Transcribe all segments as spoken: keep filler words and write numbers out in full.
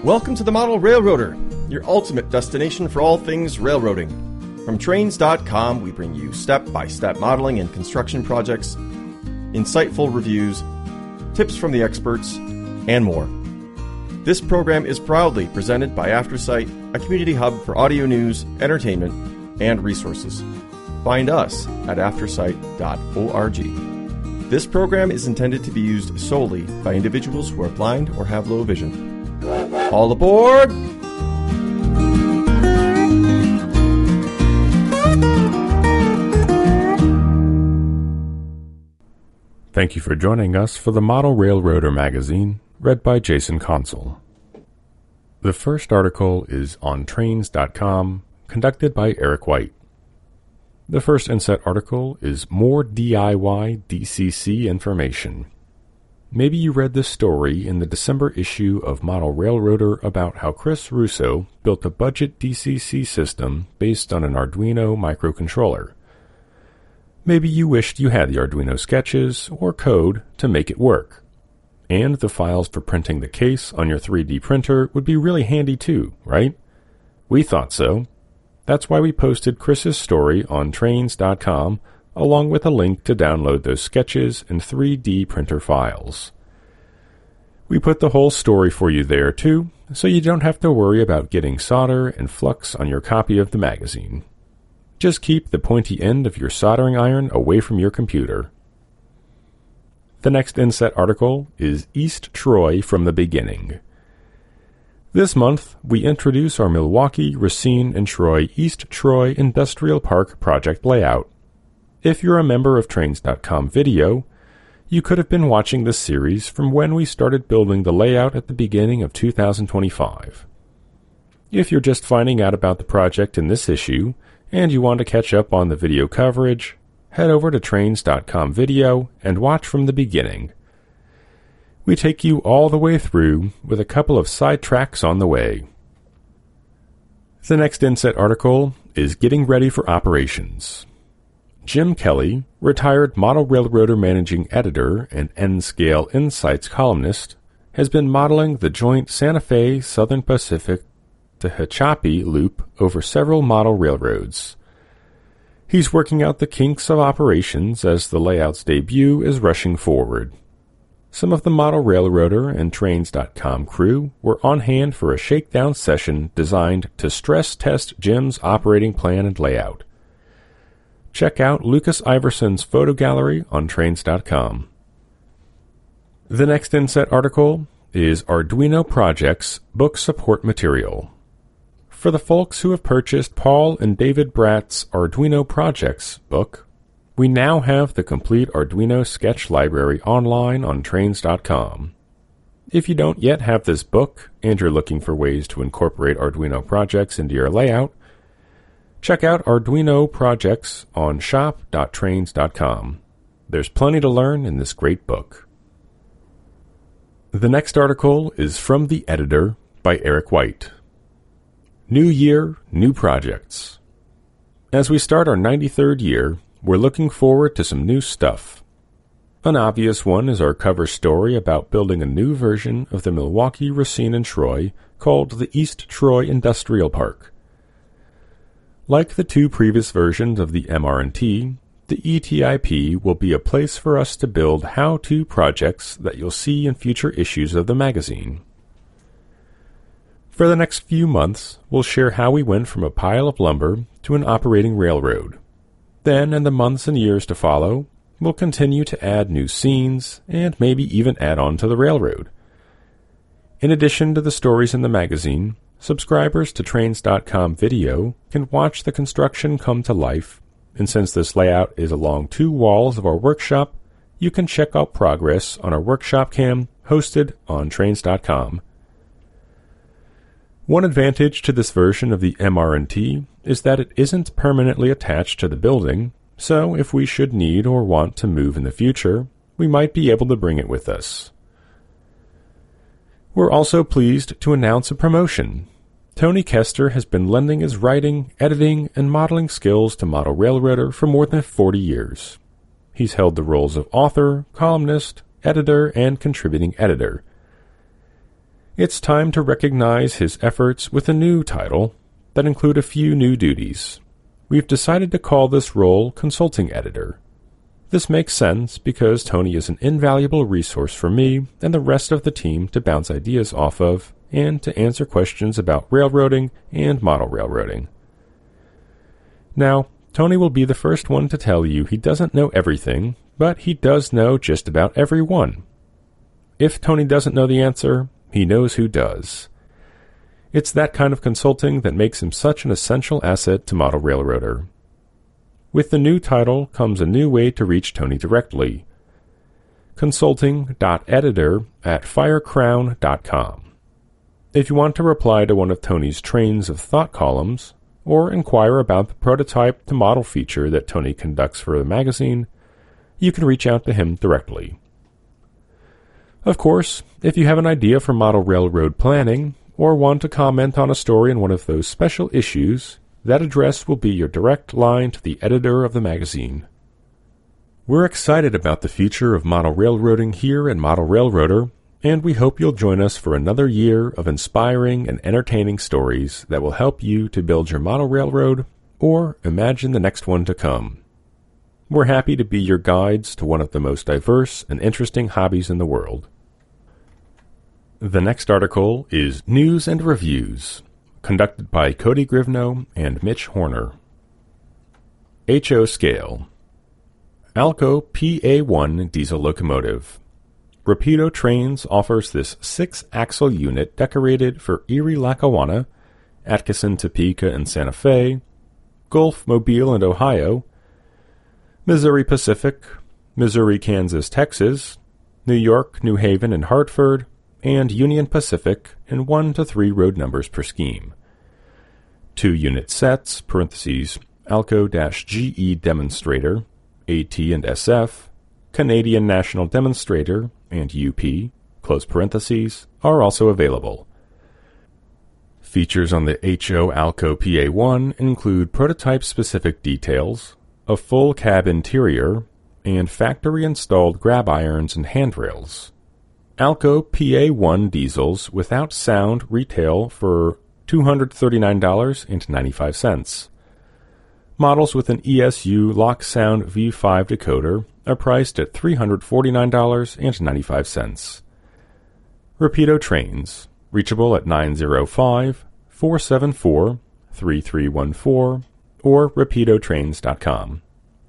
Welcome to the Model Railroader, your ultimate destination for all things railroading. From Trains dot com, we bring you step-by-step modeling and construction projects, insightful reviews, tips from the experts, and more. This program is proudly presented by AfterSight, a community hub for audio news, entertainment, and resources. Find us at aftersight dot org. This program is intended to be used solely by individuals who are blind or have low vision. All aboard! Thank you for joining us for the Model Railroader magazine, read by Jason Consul. The first article is on Trains dot com, conducted by Eric White. The first inset article is More D I Y D C C Information. Maybe you read this story in the December issue of Model Railroader about how Chris Russo built a budget D C C system based on an Arduino microcontroller. Maybe you wished you had the Arduino sketches or code to make it work. And the files for printing the case on your three D printer would be really handy too, right? We thought so. That's why we posted Chris's story on Trains dot com, along with a link to download those sketches and three D printer files. We put the whole story for you there too, so you don't have to worry about getting solder and flux on your copy of the magazine. Just keep the pointy end of your soldering iron away from your computer. The next inset article is East Troy from the Beginning. This month, we introduce our Milwaukee, Racine, and Troy East Troy Industrial Park project layout. If you're a member of Trains dot com video, you could have been watching this series from when we started building the layout at the beginning of two thousand twenty-five. If you're just finding out about the project in this issue, and you want to catch up on the video coverage, head over to Trains dot com video and watch from the beginning. We take you all the way through with a couple of side tracks on the way. The next inset article is Getting Ready for Operations. Jim Kelly, retired Model Railroader managing editor and N-Scale Insights columnist, has been modeling the joint Santa Fe Southern Pacific to Tehachapi loop over several model railroads. He's working out the kinks of operations as the layout's debut is rushing forward. Some of the Model Railroader and Trains dot com crew were on hand for a shakedown session designed to stress test Jim's operating plan and layout. Check out Lucas Iverson's photo gallery on Trains dot com. The next inset article is Arduino Projects Book Support Material. For the folks who have purchased Paul and David Bratt's Arduino Projects book, we now have the complete Arduino sketch library online on Trains dot com. If you don't yet have this book and you're looking for ways to incorporate Arduino projects into your layout, check out Arduino Projects on shop dot trains dot com. There's plenty to learn in this great book. The next article is From the Editor by Eric White. New year, new projects. As we start our ninety-third year, we're looking forward to some new stuff. An obvious one is our cover story about building a new version of the Milwaukee, Racine, and Troy called the East Troy Industrial Park. Like the two previous versions of the M R and T, the E T I P will be a place for us to build how-to projects that you'll see in future issues of the magazine. For the next few months, we'll share how we went from a pile of lumber to an operating railroad. Then, in the months and years to follow, we'll continue to add new scenes and maybe even add on to the railroad. In addition to the stories in the magazine, subscribers to Trains dot com video can watch the construction come to life, and since this layout is along two walls of our workshop, you can check out progress on our workshop cam hosted on Trains dot com. One advantage to this version of the M R and T is that it isn't permanently attached to the building, so if we should need or want to move in the future, we might be able to bring it with us. We're also pleased to announce a promotion. Tony Kester has been lending his writing, editing, and modeling skills to Model Railroader for more than forty years. He's held the roles of author, columnist, editor, and contributing editor. It's time to recognize his efforts with a new title that include a few new duties. We've decided to call this role Consulting Editor. This makes sense because Tony is an invaluable resource for me and the rest of the team to bounce ideas off of and to answer questions about railroading and model railroading. Now, Tony will be the first one to tell you he doesn't know everything, but he does know just about everyone. If Tony doesn't know the answer, he knows who does. It's that kind of consulting that makes him such an essential asset to Model Railroader. With the new title comes a new way to reach Tony directly. consulting dot editor at firecrown dot com. If you want to reply to one of Tony's trains of thought columns, or inquire about the prototype to model feature that Tony conducts for the magazine, you can reach out to him directly. Of course, if you have an idea for model railroad planning, or want to comment on a story in one of those special issues, that address will be your direct line to the editor of the magazine. We're excited about the future of model railroading here at Model Railroader, and we hope you'll join us for another year of inspiring and entertaining stories that will help you to build your model railroad or imagine the next one to come. We're happy to be your guides to one of the most diverse and interesting hobbies in the world. The next article is News and Reviews, conducted by Cody Grivno and Mitch Horner. H O Scale. Alco P A one diesel locomotive. Rapido Trains offers this six-axle unit decorated for Erie, Lackawanna, Atchison, Topeka, and Santa Fe, Gulf, Mobile, and Ohio, Missouri Pacific, Missouri, Kansas, Texas, New York, New Haven, and Hartford, and Union Pacific in one to three road numbers per scheme. Two unit sets, parentheses, Alco-G E Demonstrator, A T and S F, Canadian National Demonstrator, and U P, close parentheses, are also available. Features on the H O Alco P A one include prototype-specific details, a full cab interior, and factory-installed grab irons and handrails. Alco P A one diesels without sound retail for two hundred thirty-nine dollars and ninety-five cents. Models with an E S U Lock Sound V five decoder are priced at three hundred forty-nine dollars and ninety-five cents. Rapido Trains, reachable at nine oh five, four seven four, three three one four or rapido trains dot com.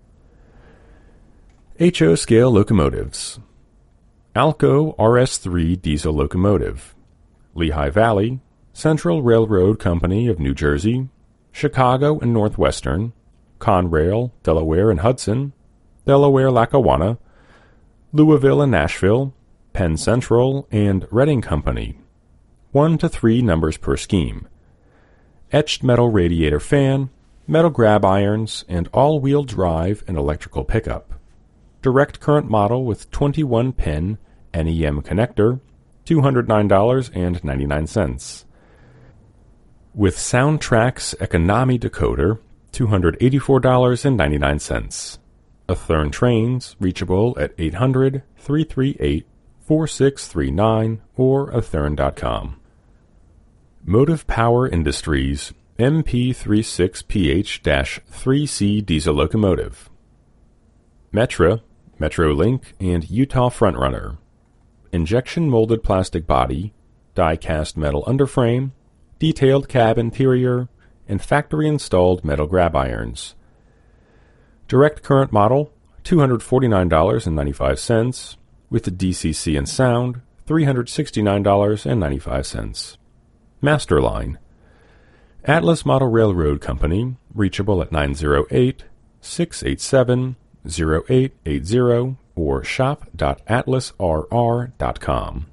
H O Scale Locomotives. Alco R S three diesel locomotive. Lehigh Valley, Central Railroad Company of New Jersey, Chicago and Northwestern, Conrail, Delaware and Hudson, Delaware Lackawanna, Louisville and Nashville, Penn Central, and Reading Company. One to three numbers per scheme. Etched metal radiator fan, metal grab irons, and all-wheel drive and electrical pickup. Direct current model with twenty-one pin N E M connector, two hundred nine dollars and ninety-nine cents. With Soundtrack's Economy decoder, two hundred eighty-four dollars and ninety-nine cents. Athern Trains, reachable at eight hundred, three three eight, four six three nine or athern dot com. Motive Power Industries M P thirty-six P H three C diesel locomotive. Metra, Metrolink, and Utah Frontrunner. Injection molded plastic body, die-cast metal underframe, detailed cab interior, and factory-installed metal grab irons. Direct current model, two hundred forty-nine dollars and ninety-five cents, with the D C C and sound, three hundred sixty-nine dollars and ninety-five cents. Master Line. Atlas Model Railroad Company, reachable at nine oh eight, six eight seven, oh eight eight zero or shop dot atlas r r dot com.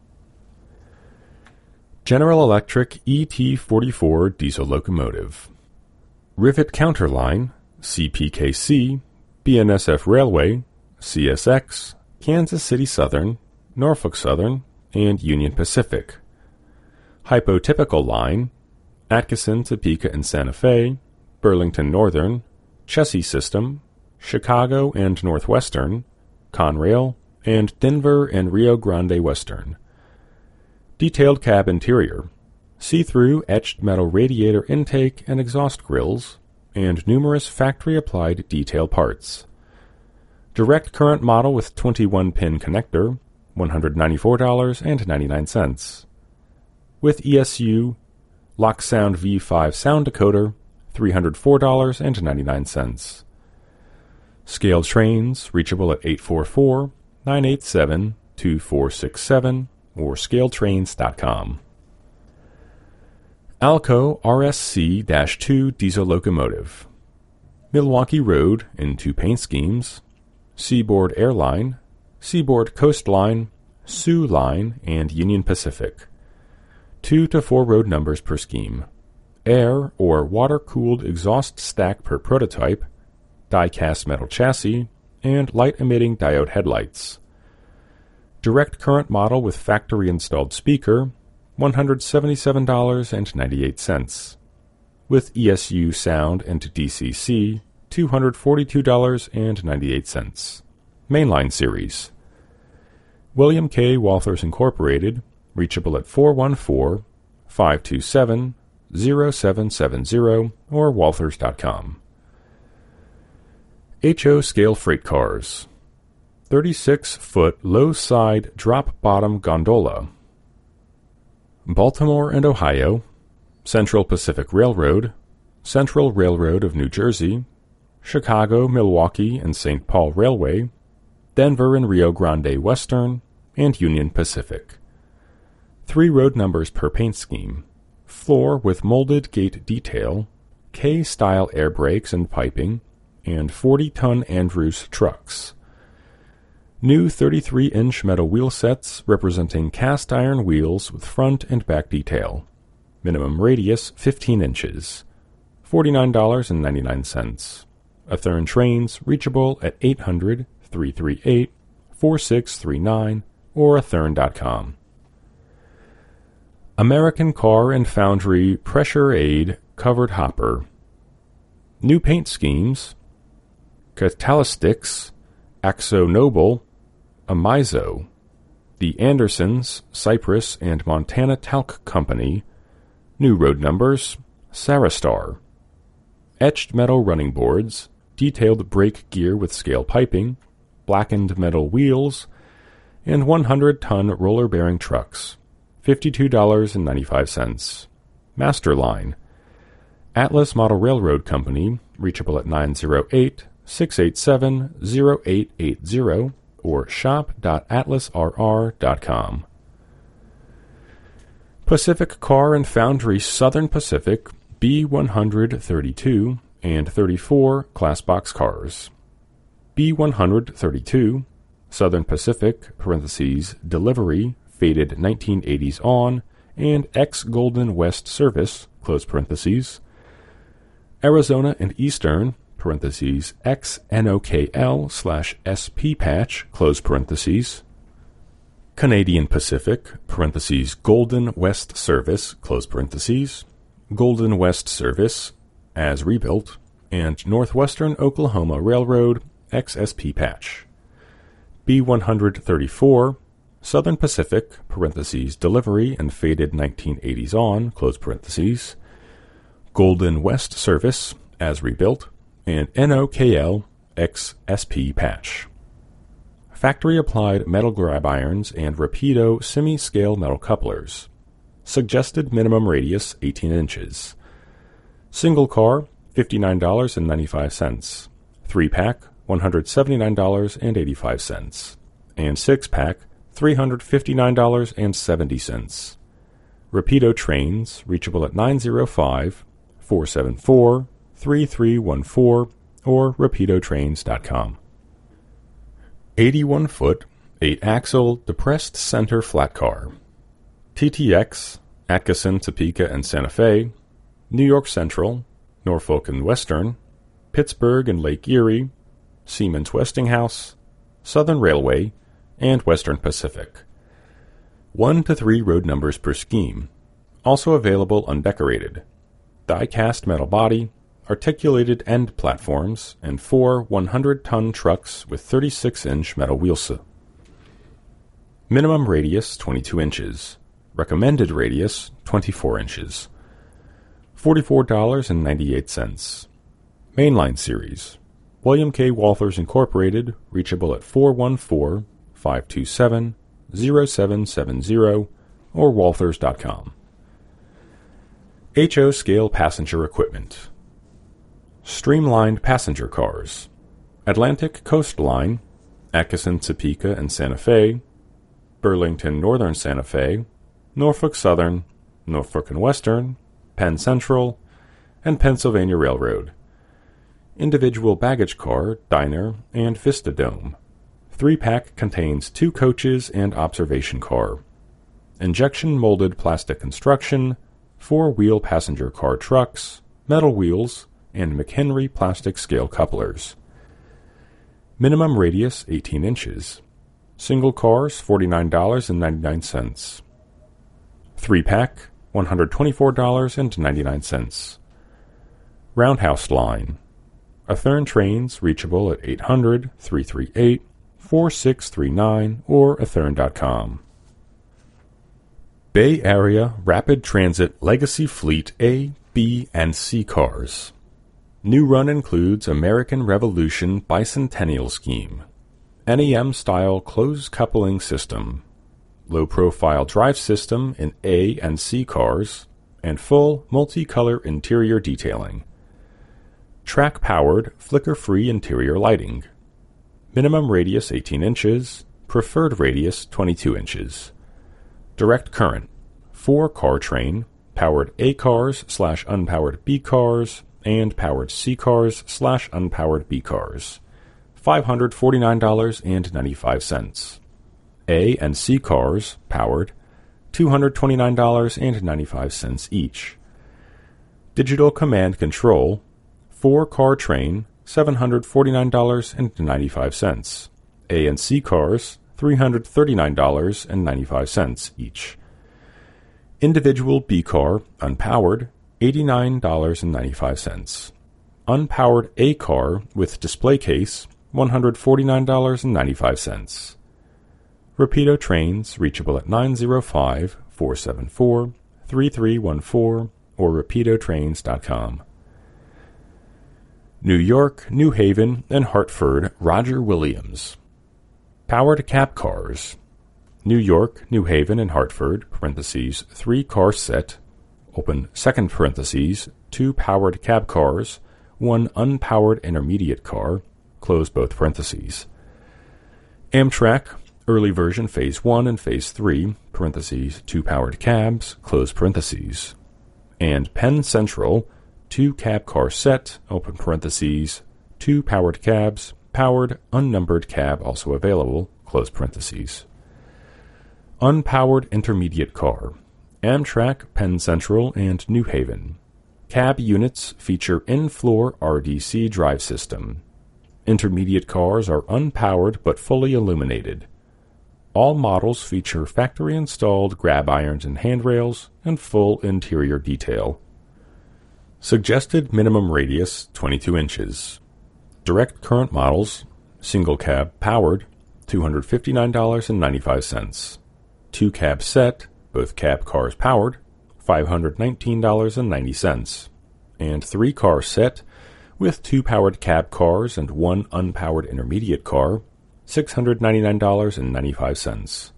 General Electric E T forty-four diesel locomotive. Rivet Counterline, C P K C, B N S F Railway, C S X, Kansas City Southern, Norfolk Southern, and Union Pacific. Hypotypical Line, Atchison, Topeka, and Santa Fe, Burlington Northern, Chessie System, Chicago and Northwestern, Conrail, and Denver and Rio Grande Western. Detailed cab interior, see-through etched metal radiator intake and exhaust grills, and numerous factory-applied detail parts. Direct current model with twenty-one pin connector, one hundred ninety-four dollars and ninety-nine cents. With E S U Locksound V five sound decoder, three hundred four dollars and ninety-nine cents. Scaled trains, reachable at eight four four, nine eight seven, two four six seven or scaled trains dot com. Alco R S C two diesel locomotive. Milwaukee Road in two paint schemes. Seaboard Airline, Seaboard Coastline, Soo Line, and Union Pacific. Two to four road numbers per scheme. Air or water-cooled exhaust stack per prototype. Die-cast metal chassis, and light-emitting diode headlights. Direct current model with factory-installed speaker, one hundred seventy-seven dollars and ninety-eight cents. With E S U sound and D C C, two hundred forty-two dollars and ninety-eight cents. Mainline series. William K. Walthers Incorporated, reachable at four one four, five two seven, zero seven seven zero or walthers dot com. H O Scale Freight Cars. thirty-six foot low-side drop-bottom gondola. Baltimore and Ohio, Central Pacific Railroad, Central Railroad of New Jersey, Chicago, Milwaukee, and Saint Paul Railway, Denver and Rio Grande Western, and Union Pacific. Three road numbers per paint scheme. Floor with molded gate detail, K-style air brakes and piping, and forty ton Andrews trucks. New thirty-three inch metal wheel sets representing cast iron wheels with front and back detail. Minimum radius fifteen inches. forty-nine dollars and ninety-nine cents. Athearn trains reachable at eight hundred, three three eight, four six three nine or athearn dot com. American Car and Foundry Pressure Aid Covered Hopper. New paint schemes. Catalystics, Axo Noble, Amizo, the Andersons, Cypress, and Montana Talc Company. New road numbers, Sarastar. Etched metal running boards, detailed brake gear with scale piping, blackened metal wheels, and one hundred ton roller bearing trucks, fifty-two dollars and ninety-five cents. Masterline. Atlas Model Railroad Company, reachable at nine oh eight, six eight seven, oh eight eight zero or shop dot atlas r r dot com. Pacific Car and Foundry Southern Pacific B one thirty-two and thirty-four class box cars. B one thirty-two, Southern Pacific, parentheses, delivery, faded nineteen eighties on, and ex-Golden West service, close parentheses. Arizona and Eastern, parentheses, ex-N O K L slash S P patch, close parentheses. Canadian Pacific, parentheses, Golden West service, close parentheses. Golden West service, as rebuilt, and Northwestern Oklahoma Railroad, ex-S P patch. B one thirty-four, Southern Pacific, parentheses, delivery and faded nineteen eighties on, close parentheses. Golden West service, as rebuilt, and N O K L ex-S P patch. Factory-applied metal grab irons and Rapido semi-scale metal couplers. Suggested minimum radius eighteen inches. Single car, fifty-nine dollars and ninety-five cents. Three-pack, one hundred seventy-nine dollars and eighty-five cents. And six-pack, three hundred fifty-nine dollars and seventy cents. Rapido trains, reachable at nine oh five, four seven four, three three one four or rapido trains dot com. eighty-one foot, eight axle, depressed center flat car. T T X, Atchison, Topeka, and Santa Fe, New York Central, Norfolk and Western, Pittsburgh and Lake Erie, Siemens Westinghouse, Southern Railway, and Western Pacific. One to three road numbers per scheme. Also available undecorated. Die-cast metal body, articulated end platforms, and four one hundred ton trucks with thirty-six inch metal wheels. Minimum radius twenty-two inches. Recommended radius, twenty-four inches. forty-four dollars and ninety-eight cents. Mainline series. William K. Walthers Incorporated, reachable at four one four, five two seven, zero seven seven zero or walthers dot com. H O Scale Passenger Equipment. Streamlined passenger cars. Atlantic Coast Line, Atchison, Topeka, and Santa Fe, Burlington Northern Santa Fe, Norfolk Southern, Norfolk and Western, Penn Central, and Pennsylvania Railroad. Individual baggage car, diner, and Vista Dome. Three-pack contains two coaches and observation car. Injection molded plastic construction, four-wheel passenger car trucks, metal wheels, and McHenry plastic scale couplers. Minimum radius eighteen inches. Single cars forty-nine dollars and ninety-nine cents. Three-pack one hundred twenty-four dollars and ninety-nine cents. Roundhouse line. Athearn trains reachable at eight hundred, three three eight, four six three nine or athearn dot com. Bay Area Rapid Transit Legacy Fleet A, B, and C cars. New run includes American Revolution Bicentennial Scheme, N E M-style closed coupling system, low-profile drive system in A and C cars, and full multicolor interior detailing. Track-powered, flicker-free interior lighting. Minimum radius eighteen inches, preferred radius twenty-two inches. Direct current, four-car train, powered A cars slash unpowered B cars, and powered C cars slash unpowered B cars. five hundred forty-nine dollars and ninety-five cents. A and C cars, powered, two hundred twenty-nine dollars and ninety-five cents each. Digital command control, four-car train, seven hundred forty-nine dollars and ninety-five cents. A and C cars, three hundred thirty-nine dollars and ninety-five cents each. Individual B car, unpowered, eighty-nine dollars and ninety-five cents. Unpowered A car with display case, one hundred forty-nine dollars and ninety-five cents. Rapido trains reachable at nine zero five, four seven four, three three one four or rapido trains dot com. New York, New Haven, and Hartford Roger Williams. Powered cab cars. New York, New Haven, and Hartford, parentheses, three-car set, open second parentheses, two powered cab cars, one unpowered intermediate car, close both parentheses. Amtrak, early version Phase one and Phase three, parentheses, two powered cabs, close parentheses. And Penn Central, two cab car set, open parentheses, two powered cabs, powered, unnumbered cab also available, close parentheses. Unpowered intermediate car. Amtrak, Penn Central, and New Haven. Cab units feature in-floor R D C drive system. Intermediate cars are unpowered but fully illuminated. All models feature factory-installed grab irons and handrails and full interior detail. Suggested minimum radius, twenty-two inches. Direct current models, single cab powered, two hundred fifty-nine dollars and ninety-five cents. Two cab set, both cab cars powered, five hundred nineteen dollars and ninety cents. And three car set, with two powered cab cars and one unpowered intermediate car, six hundred ninety-nine dollars and ninety-five cents.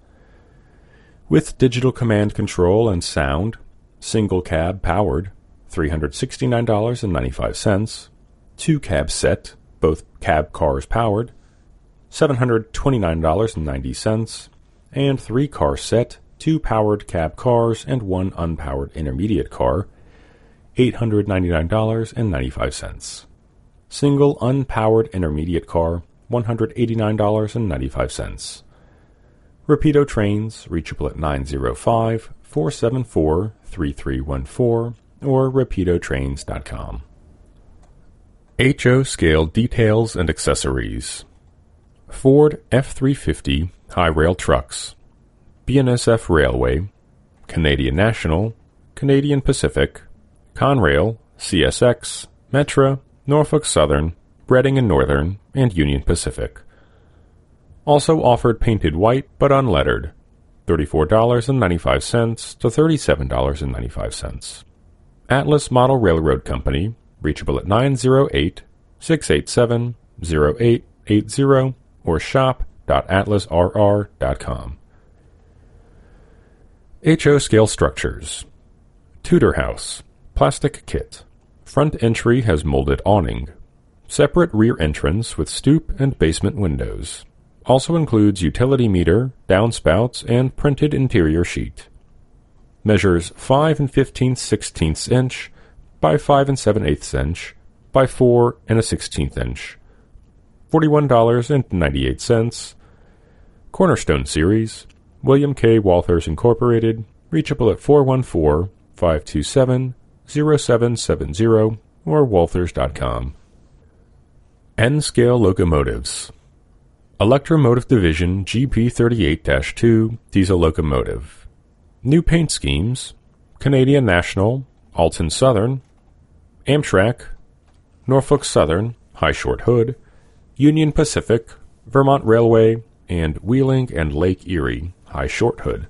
With digital command control and sound, single cab powered, three hundred sixty-nine dollars and ninety-five cents. Two cab set, both cab cars powered, seven hundred twenty-nine dollars and ninety cents. And three car set, two powered cab cars and one unpowered intermediate car, eight hundred ninety-nine dollars and ninety-five cents. Single unpowered intermediate car, one hundred eighty-nine dollars and ninety-five cents. Rapido trains reachable at nine zero five, four seven four, three three one four or rapido trains dot com. H O Scale Details and Accessories. Ford F three fifty High Rail Trucks, B N S F Railway, Canadian National, Canadian Pacific, Conrail, C S X, Metra, Norfolk Southern, Reading and Northern, and Union Pacific. Also offered painted white but unlettered. thirty-four dollars and ninety-five cents to thirty-seven dollars and ninety-five cents. Atlas Model Railroad Company, reachable at nine oh eight, six eight seven, oh eight eight oh or shop dot atlas r r dot com. H O Scale Structures. Tudor House. Plastic kit. Front entry has molded awning. Separate rear entrance with stoop and basement windows. Also includes utility meter, downspouts, and printed interior sheet. Measures five and fifteen sixteenths inch by five and seven eighths inch by four and a sixteenth inch. forty-one dollars and ninety-eight cents. Cornerstone Series. William K. Walthers Incorporated. Reachable at four one four, five two seven, oh seven seven oh or walthers dot com. N-Scale Locomotives. Electromotive Division G P thirty-eight dash two Diesel Locomotive. New paint schemes: Canadian National, Alton Southern, Amtrak, Norfolk Southern, High Short Hood, Union Pacific, Vermont Railway, and Wheeling and Lake Erie, High Short Hood.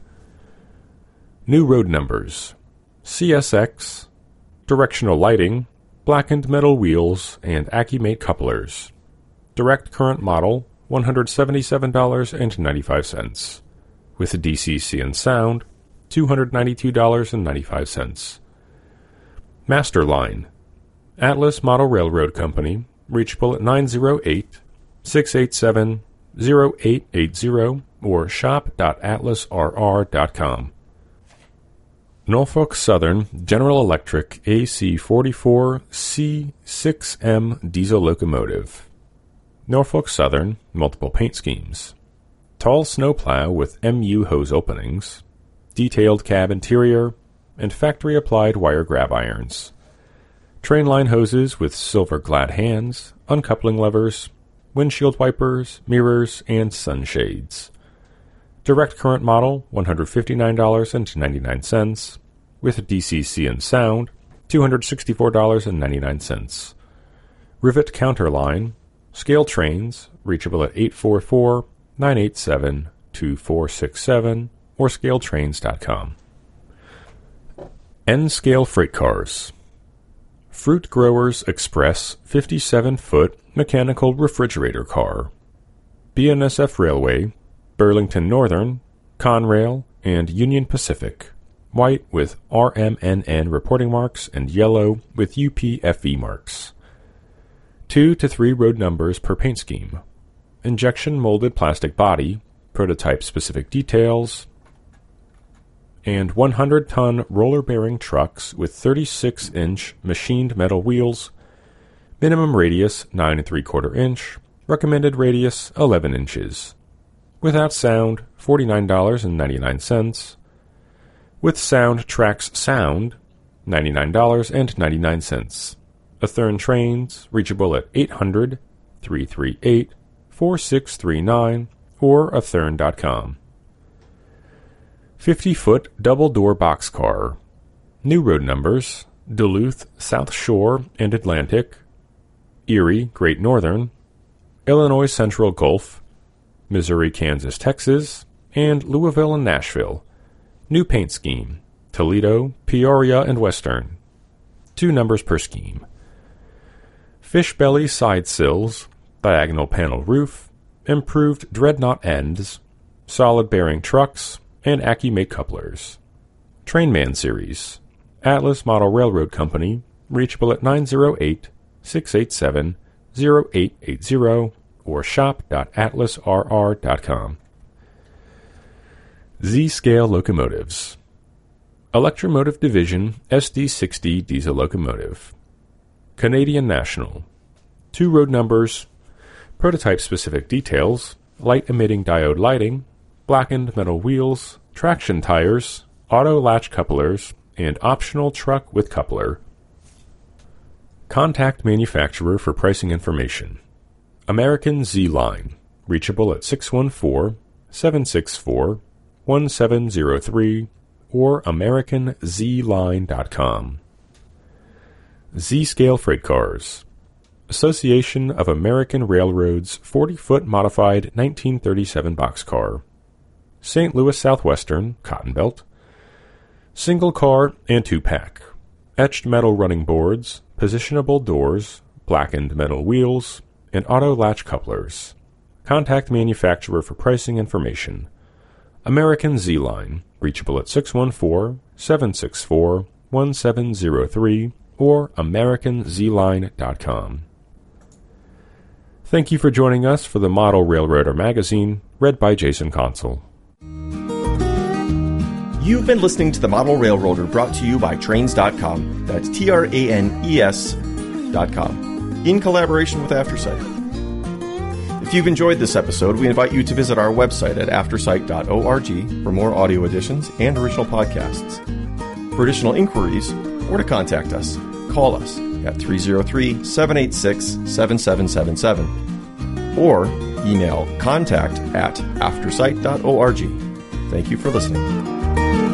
New road numbers: C S X, directional lighting, blackened metal wheels, and Accumate couplers. Direct current model, one hundred seventy-seven dollars and ninety-five cents. With D C C and sound, two hundred ninety-two dollars and ninety-five cents. Master Line. Atlas Model Railroad Company, reachable at nine oh eight, six eight seven, oh eight eight oh or shop dot atlas r r dot com. Norfolk Southern General Electric A C forty-four C six M Diesel Locomotive. Norfolk Southern, multiple paint schemes. Tall snowplow with M U hose openings, detailed cab interior, and factory-applied wire grab irons. Train line hoses with silver glad hands, uncoupling levers, windshield wipers, mirrors, and sunshades. Direct current model, one hundred fifty-nine dollars and ninety-nine cents. With D C C and sound, two hundred sixty-four dollars and ninety-nine cents. Rivet counter line. Scale trains, reachable at eight four four, nine eight seven, two four six seven or scale trains dot com. N-Scale Freight Cars. Fruit Growers Express fifty-seven foot mechanical refrigerator car. B N S F Railway, Burlington Northern, Conrail, and Union Pacific. White with R M N N reporting marks and yellow with U P F E marks. Two to three road numbers per paint scheme. Injection molded plastic body, prototype specific details, and one hundred ton roller bearing trucks with thirty-six inch machined metal wheels, minimum radius nine and three quarter inch, recommended radius eleven inches. Without sound, forty-nine dollars and ninety-nine cents. With sound tracks sound, ninety-nine dollars and ninety-nine cents. Athern trains, reachable at eight hundred, three three eight, four six three nine or athern dot com. fifty foot double-door boxcar. New road numbers: Duluth, South Shore, and Atlantic, Erie, Great Northern, Illinois Central Gulf, Missouri, Kansas, Texas, and Louisville and Nashville. New paint scheme: Toledo, Peoria, and Western. Two numbers per scheme. Fish belly side sills, diagonal panel roof, improved dreadnought ends, solid bearing trucks, and Accumate couplers. Trainman Series. Atlas Model Railroad Company, reachable at nine oh eight, six eight seven, oh eight eight oh or shop dot atlas r r dot com. Z-Scale Locomotives. Electromotive Division S D sixty Diesel Locomotive. Canadian National. Two road numbers, prototype-specific details, light-emitting diode lighting, blackened metal wheels, traction tires, auto latch couplers, and optional truck with coupler. Contact manufacturer for pricing information. American Z-Line, reachable at six one four, seven six four, one seven zero three or american z line dot com. Z-Scale Freight Cars. Association of American Railroads forty foot modified nineteen thirty-seven boxcar. Saint Louis Southwestern, Cotton Belt, single car and two-pack, etched metal running boards, positionable doors, blackened metal wheels, and auto latch couplers. Contact manufacturer for pricing information. American Z-Line, reachable at six one four, seven six four, one seven zero three or american z line dot com. Thank you for joining us for the Model Railroader magazine, read by Jason Consul. You've been listening to the Model Railroader, brought to you by Trains dot com. That's T R A N E S dot com, in collaboration with AfterSight. If you've enjoyed this episode, we invite you to visit our website at aftersight dot org for more audio editions and original podcasts. For additional inquiries or to contact us, call us at three oh three, seven eight six, seven seven seven seven or email contact at aftersight dot org. Thank you for listening.